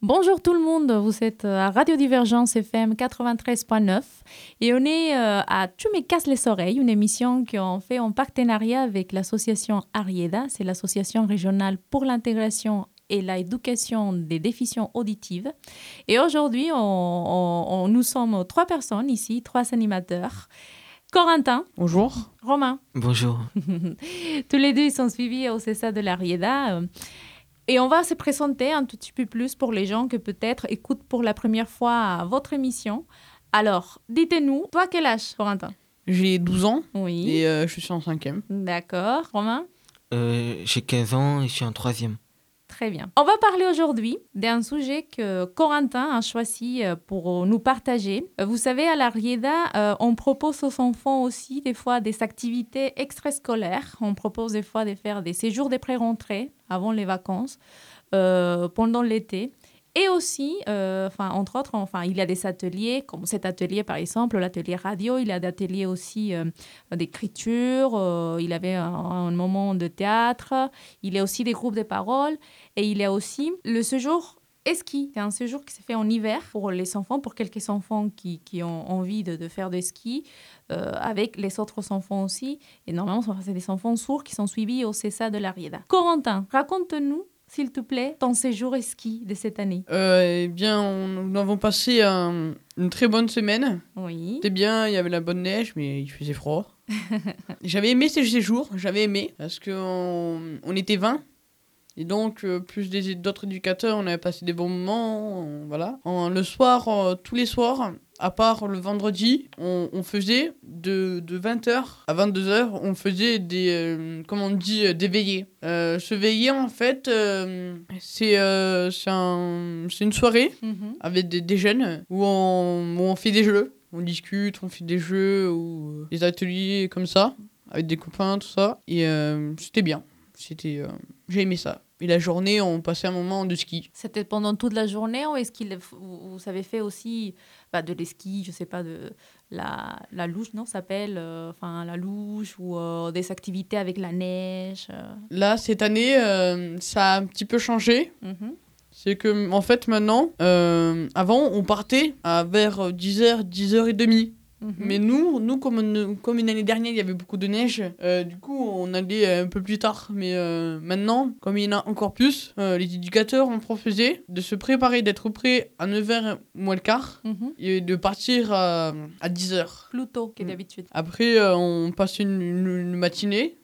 Bonjour tout le monde, vous êtes à Radio Divergence FM 93.9 et on est à Tu me casses les oreilles, une émission qu'on fait en partenariat avec l'association Arieda, c'est l'association régionale pour l'intégration et l'éducation des déficients auditives. Et aujourd'hui, nous sommes 3 personnes ici, 3 animateurs. Corentin. Bonjour. Romain. Bonjour. Tous les deux, ils sont suivis au CESA de l'Arieda. Et on va se présenter un tout petit peu plus pour les gens que peut-être écoutent pour la première fois votre émission. Alors, dites-nous, toi, quel âge, Corentin? J'ai 12 ans Oui. et je suis en 5e. D'accord. Romain? J'ai 15 ans et je suis en 3e. Très bien. On va parler aujourd'hui d'un sujet que Corentin a choisi pour nous partager. Vous savez, à l'Arieda, on propose aux enfants aussi des fois des activités extrascolaires. On propose des fois de faire des séjours de pré-rentrée avant les vacances, pendant l'été. Et aussi, entre autres, il y a des ateliers, comme cet atelier par exemple, l'atelier radio, il y a des ateliers aussi d'écriture, il y avait un moment de théâtre, il y a aussi des groupes de parole, et il y a aussi le séjour ski. C'est un séjour qui se fait en hiver pour les enfants, pour quelques enfants qui ont envie de faire des skis, avec les autres enfants aussi. Et normalement, c'est des enfants sourds qui sont suivis au CESA de l'Arieda. Corentin, raconte-nous, s'il te plaît, ton séjour ski de cette année. Eh bien, nous avons passé une très bonne semaine. Oui. C'était bien, il y avait la bonne neige, mais il faisait froid. J'avais aimé ces séjours, parce qu'on était 20. Et donc, plus d'autres éducateurs, on avait passé des bons moments, voilà. Le soir, tous les soirs, à part le vendredi, on faisait de 20h à 22h, on faisait des veillées. Ce veillées, en fait, c'est une soirée avec des jeunes où on fait des jeux. On discute, on fait des jeux ou des ateliers comme ça, avec des copains, tout ça. Et c'était bien. J'ai aimé ça. Et la journée, on passait un moment de ski. C'était pendant toute la journée ou est-ce que vous avez fait aussi de l'eski, je sais pas, de la luge, non, ça s'appelle la luge ou des activités avec la neige Là, cette année, ça a un petit peu changé. C'est que, en fait, maintenant, avant, on partait vers 10h, 10h30. Mais nous comme une année dernière, il y avait beaucoup de neige, du coup, on allait un peu plus tard. Mais maintenant, comme il y en a encore plus, les éducateurs ont proposé de se préparer, d'être prêts à 9h moins le quart et de partir à 10h. Plus tôt que d'habitude. Après, on passe une matinée.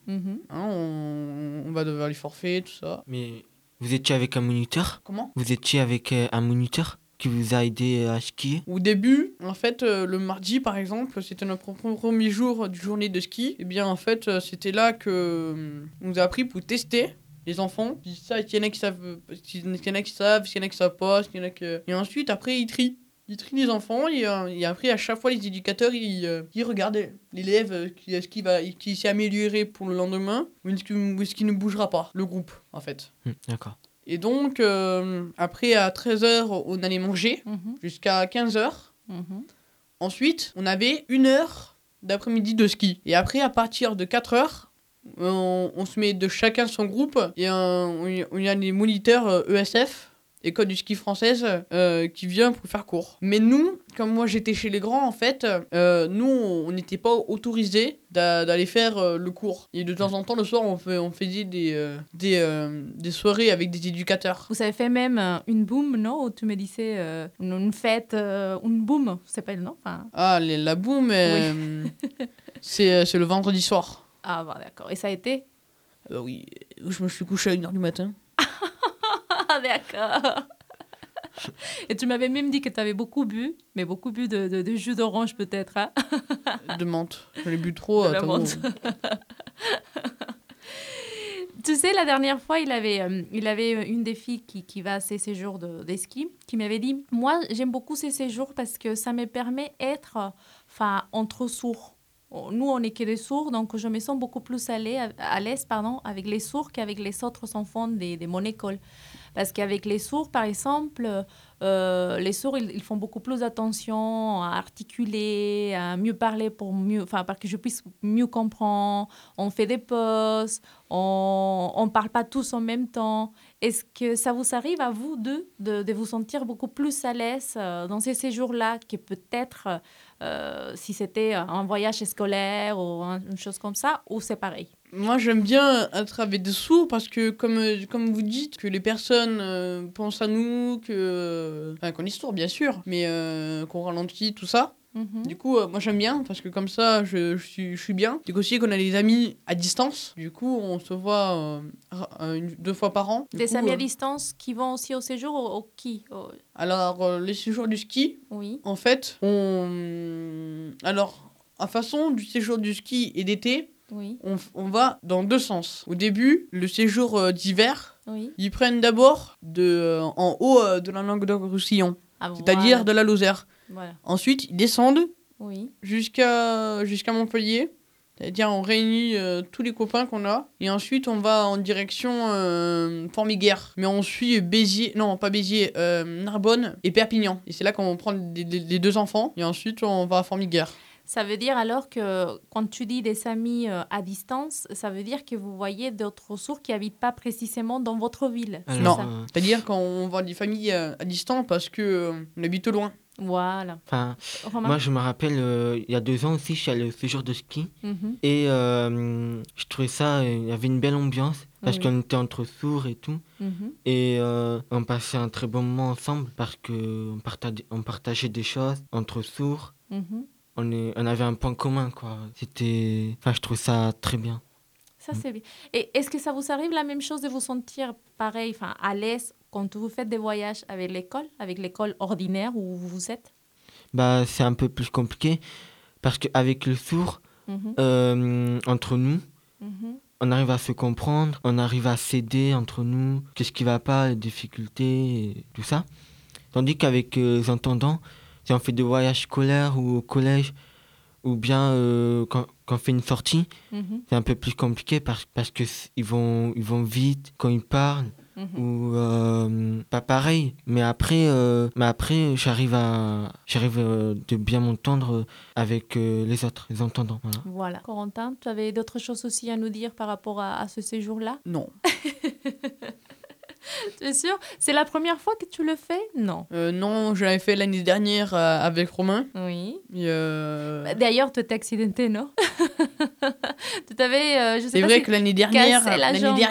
On va vers les forfaits, tout ça. Mais vous étiez avec un moniteur? Comment? Vous étiez avec un moniteur qui vous a aidé à skier? Au début, en fait, le mardi, par exemple, c'était notre premier jour du journée de ski. Et bien, en fait, c'était là que on nous a appris pour tester les enfants. Il y en a qui savent, il y en a qui savent pas, il y en a qui... Et ensuite, après, ils trient. Ils trient les enfants et après, à chaque fois, les éducateurs, ils regardent l'élève qui s'est amélioré pour le lendemain ou est-ce qu'il ne bougera pas, le groupe, en fait. D'accord. Et donc, après, à 13h, on allait manger jusqu'à 15h. Ensuite, on avait 1 heure d'après-midi de ski. Et après, à partir de 4h, on se met de chacun son groupe. Et il y a les moniteurs ESF, École du ski française, qui vient pour faire cours. Mais nous, comme moi j'étais chez les grands, en fait, nous, on n'était pas autorisés d'aller faire le cours. Et de temps en temps, le soir, on faisait des soirées avec des éducateurs. Vous avez fait même une boum, non? Où tu me disais une fête, une boum, ça s'appelle, non? La boum, oui. c'est le vendredi soir. Ah, bon, d'accord. Et ça a été? Oui, je me suis couché à 1h du matin. Ah, d'accord. Et tu m'avais même dit que tu avais beaucoup bu, mais beaucoup bu de jus d'orange peut-être. Hein? De menthe. J'en ai bu trop. De la menthe. Tu sais, la dernière fois, il avait une des filles qui va à ces séjours de ski qui m'avait dit, moi, j'aime beaucoup ces séjours parce que ça me permet d'être entre sourds. Nous, on n'est que des sourds, donc je me sens beaucoup plus à l'aise avec les sourds qu'avec les autres enfants de mon école. Parce qu'avec les sourds, par exemple, les sourds, ils font beaucoup plus attention à articuler, à mieux parler pour que je puisse mieux comprendre. On fait des pauses, on ne parle pas tous en même temps. Est-ce que ça vous arrive à vous deux de vous sentir beaucoup plus à l'aise dans ces séjours-là que peut-être si c'était un voyage scolaire ou une chose comme ça, ou c'est pareil? Moi, j'aime bien être avec des sourds parce que, comme vous dites, que les personnes pensent à nous, qu'on est sourd, bien sûr, mais qu'on ralentit, tout ça. Mhm. Du coup, moi, j'aime bien parce que comme ça, je suis bien. Du coup, aussi qu'on a des amis à distance. Du coup, on se voit 2 fois par an. Du Des coup, amis à distance qui vont aussi au séjour ou qui? Alors, les séjours du ski, Oui. en fait, Alors, en façon du séjour du ski et d'été, Oui. on va dans 2 sens. Au début, le séjour d'hiver, Oui. ils prennent d'abord en haut de la Languedoc-Roussillon, Ah, c'est-à-dire de la Lozère. Voilà. Ensuite, ils descendent Oui. jusqu'à Montpellier, c'est-à-dire on réunit tous les copains qu'on a, et ensuite on va en direction Formiguère. Mais on suit Béziers, non pas Béziers, Narbonne et Perpignan. Et c'est là qu'on prend les 2 enfants, et ensuite on va à Formiguère. Ça veut dire alors que quand tu dis des amis à distance, ça veut dire que vous voyez d'autres sourds qui habitent pas précisément dans votre ville. C'est Alors, ça? C'est-à-dire qu'on voit des familles à distance parce que on habite loin. Voilà. enfin, Romain? moi, je me rappelle, il y a 2 ans aussi, je suis allé au séjour de ski. Mhm. Et je trouvais ça, il y avait une belle ambiance parce Oui. qu'on était entre sourds et tout. Mhm. Et on passait un très bon moment ensemble parce qu'on partageait des choses entre sourds. Mhm. On avait un point commun, quoi. Enfin, je trouve ça très bien. Ça, c'est bien. Et est-ce que ça vous arrive la même chose de vous sentir pareil, enfin, à l'aise quand vous faites des voyages avec l'école ordinaire où vous êtes? Bah, c'est un peu plus compliqué parce qu'avec le sourd, Mhm. entre nous, Mhm. on arrive à se comprendre, on arrive à s'aider entre nous, qu'est-ce qui va pas, les difficultés, et tout ça. Tandis qu'avec les entendants, si on fait des voyages scolaires ou au collège, ou bien quand on fait une sortie, Mhm. c'est un peu plus compliqué parce que ils vont vite quand ils parlent, Mhm. ou pas pareil. Mais après, j'arrive de bien m'entendre avec les autres, les entendants. Voilà. Voilà. Corentin, tu avais d'autres choses aussi à nous dire par rapport à ce séjour-là? Non. Tu es sûr? C'est la première fois que tu le fais? Non. Non, je l'avais fait l'année dernière avec Romain. Oui. Et, D'ailleurs, tu t'es accidenté, non? Tu t'avais, je sais c'est pas vrai si que l'année dernière, cassé la jambe.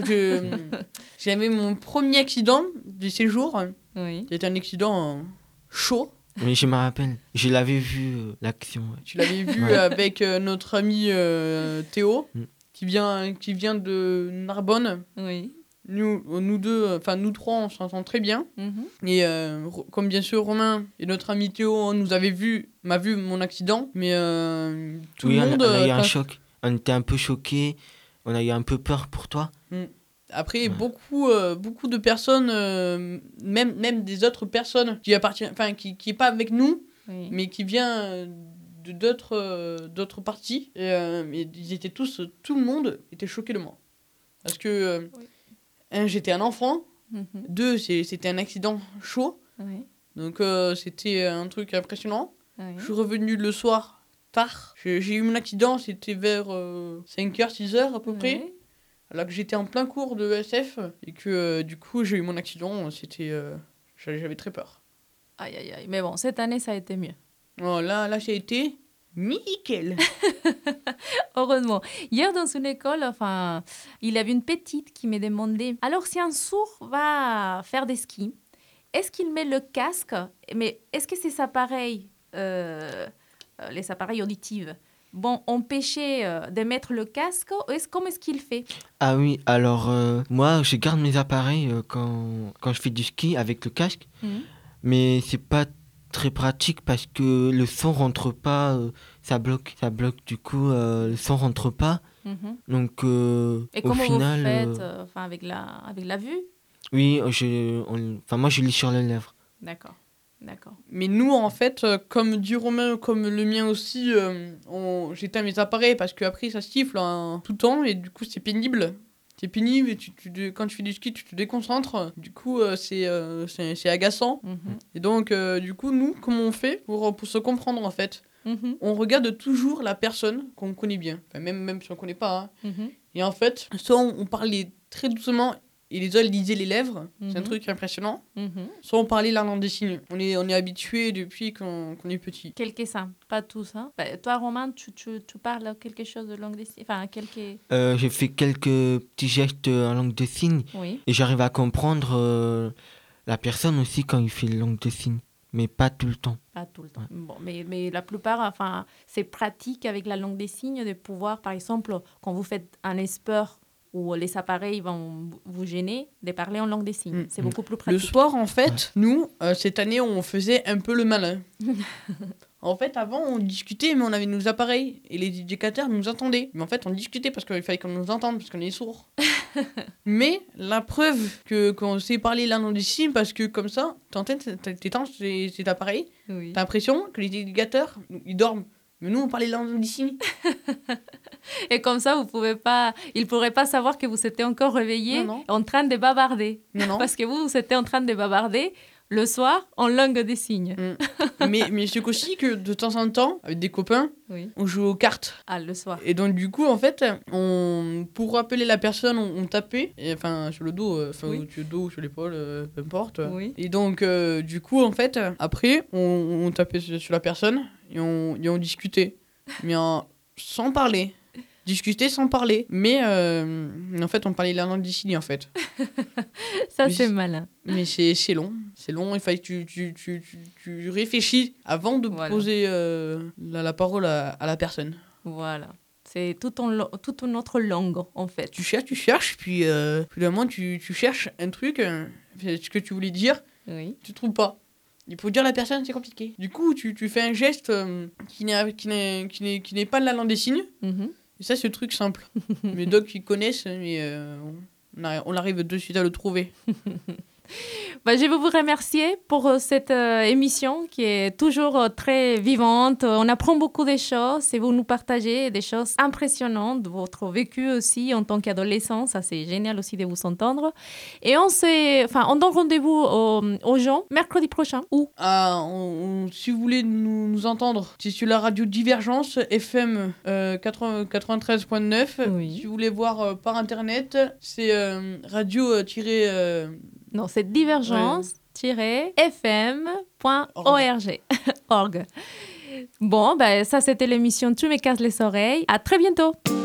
j'avais mon premier accident du séjour. Oui. C'était un accident chaud. Mais je me rappelle, je l'avais vu, l'action. Ouais. Tu l'avais vu Ouais. avec notre ami Théo, Mm. qui vient de Narbonne. Oui. Nous deux, enfin nous trois, on s'entend très bien. Mhm. Et comme bien sûr Romain et notre ami Théo m'a vu mon accident, mais tout Oui, le monde. on a eu un quand- choc. On était un peu choqués. On a eu un peu peur pour toi. Après, Ouais. beaucoup de personnes, même des autres personnes qui est pas avec nous, Oui. mais qui vient de d'autres parties. Mais ils étaient tout le monde était choqué de moi. Parce que, Oui. j'étais un enfant. Mhm. 2, c'était un accident chaud. Oui. Donc, c'était un truc impressionnant. Oui. Je suis revenu le soir, tard. J'ai eu mon accident, c'était vers 5h, 6h à peu près. Oui. Alors que j'étais en plein cours de SF. Et que, du coup, j'ai eu mon accident. J'avais très peur. Aïe, aïe, aïe. Mais bon, cette année, ça a été mieux. Oh, là, j'ai été nickel. Heureusement. Hier, dans une école, enfin, il y avait une petite qui me demandait, alors si un sourd va faire des skis, est-ce qu'il met le casque? Mais est-ce que ces appareils, les appareils auditifs, vont empêcher de mettre le casque? Comment est-ce qu'il fait? Ah oui, alors moi, je garde mes appareils quand je fais du ski avec le casque. Mhm. Mais c'est pas très pratique parce que le son rentre pas, ça bloque. Ça bloque, du coup, le son rentre pas. Mhm. Donc, Et au comment final, vous faites enfin, avec la vue? oui, moi, je lis sur les lèvres. D'accord. D'accord. Mais nous, en fait, comme dit Romain, comme le mien aussi, j'éteins mes appareils parce qu'après, ça siffle tout le temps et du coup, c'est pénible. C'est pénible et quand tu fais du ski, tu te déconcentres. Du coup, c'est agaçant. Mhm. Et donc, du coup, nous, comment on fait pour se comprendre, en fait? Mhm. On regarde toujours la personne qu'on connaît bien. Enfin, même si on connaît pas. Hein. Mhm. Et en fait, soit on parlait très doucement et les autres lisaient les lèvres. C'est un truc impressionnant. Soit on parlait la langue des signes. On est habitué depuis qu'on est petit. Quelques-uns, pas tous. Hein. Bah, toi, Romain, tu parles quelque chose de langue des signes? Enfin, quelques... J'ai fait quelques petits gestes en langue des signes. Oui. Et j'arrive à comprendre la personne aussi quand il fait langue des signes. Mais pas tout le temps. Pas tout le temps. Ouais. Bon, mais la plupart, enfin, c'est pratique avec la langue des signes de pouvoir, par exemple, quand vous faites un esport où les appareils vont vous gêner, de parler en langue des signes. C'est beaucoup plus Le pratique. soir, en fait, nous, cette année, on faisait un peu le malin. En fait, avant, on discutait, mais on avait nos appareils. Et les éducateurs nous entendaient. Mais en fait, on discutait parce qu'il fallait qu'on nous entende, parce qu'on est sourds. Mais la preuve qu'on sait parler la langue des signes, parce que comme ça, t'étends cet appareil, Oui. t'as l'impression que les éducateurs, ils dorment. Mais nous, on parlait la langue des signes. Et comme ça, ils ne pourraient pas savoir que vous étiez encore réveillé Non. en train de bavarder. Non. Parce que vous étiez en train de bavarder le soir en langue des signes. Mais c'est aussi que de temps en temps, avec des copains, Oui. on joue aux cartes. Ah, le soir. Et donc, du coup, en fait, pour rappeler la personne, on tapait, enfin, sur le dos, Oui. sur le dos ou sur l'épaule, peu importe. Oui. Et donc, du coup, en fait, après, on tapait sur la personne et on discutait. Mais sans parler. Discuter sans parler. Mais en fait, on parlait la langue des signes, en fait. Ça, Mais c'est malin. Mais c'est long. C'est long. Il fallait que tu réfléchis avant de Voilà. poser la parole à la personne. Voilà. C'est toute une autre langue, en fait. Tu cherches, puis finalement, tu cherches un truc, ce que tu voulais dire, Oui. tu trouves pas. Il faut dire à la personne, c'est compliqué. Du coup, tu fais un geste qui n'est pas de la langue des signes. Mhm. Et ça, c'est le truc simple. Mais d'autres qui connaissent, mais on arrive de suite à le trouver. Je veux vous remercier pour cette émission qui est toujours très vivante. On apprend beaucoup de choses et vous nous partagez des choses impressionnantes, votre vécu aussi en tant qu'adolescent. Ça, c'est génial aussi de vous entendre. Et on donne rendez-vous aux gens mercredi prochain. Où? Si vous voulez nous entendre, c'est sur la radio Divergence FM 93.9. Oui. Si vous voulez voir par internet, c'est radio Non, c'est divergence-fm.org. Org. Bon, ça c'était l'émission Tu me casses les oreilles. À très bientôt.